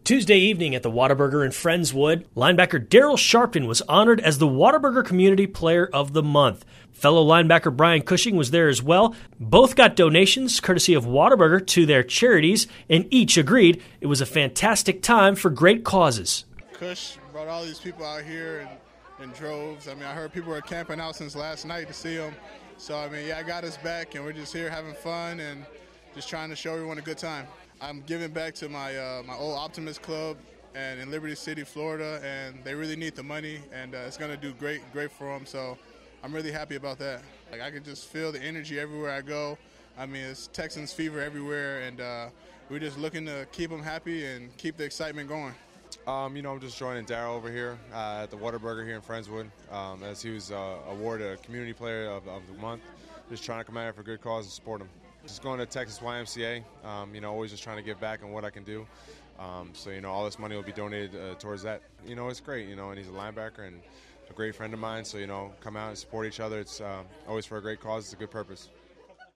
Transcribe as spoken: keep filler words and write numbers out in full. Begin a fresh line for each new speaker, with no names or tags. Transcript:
Tuesday evening at the Whataburger in Friendswood, linebacker Daryl Sharpton was honored as the Whataburger Community Player of the Month. Fellow linebacker Brian Cushing was there as well. Both got donations courtesy of Whataburger to their charities, and each agreed it was a fantastic time for great causes.
Cush brought all these people out here in, in droves. I mean, I heard people were camping out since last night to see them. So, I mean, yeah, I got us back, and we're just here having fun and just trying to show everyone a good time. I'm giving back to my uh, my old Optimist Club and in Liberty City, Florida, and they really need the money, and uh, it's going to do great great for them. So I'm really happy about that. Like, I can just feel the energy everywhere I go. I mean, it's Texans fever everywhere, and uh, we're just looking to keep them happy and keep the excitement going.
Um, you know, I'm just joining Daryl over here uh, at the Whataburger here in Friendswood, um, as he was uh, awarded a Community Player of, of the Month. Just trying to come out for a good cause and support him. Just going to Texas Y M C A, um, you know, always just trying to give back on what I can do. Um, so, you know, all this money will be donated uh, towards that. You know, it's great, you know, and he's a linebacker and a great friend of mine. So, you know, come out and support each other. It's uh, always for a great cause. It's a good purpose.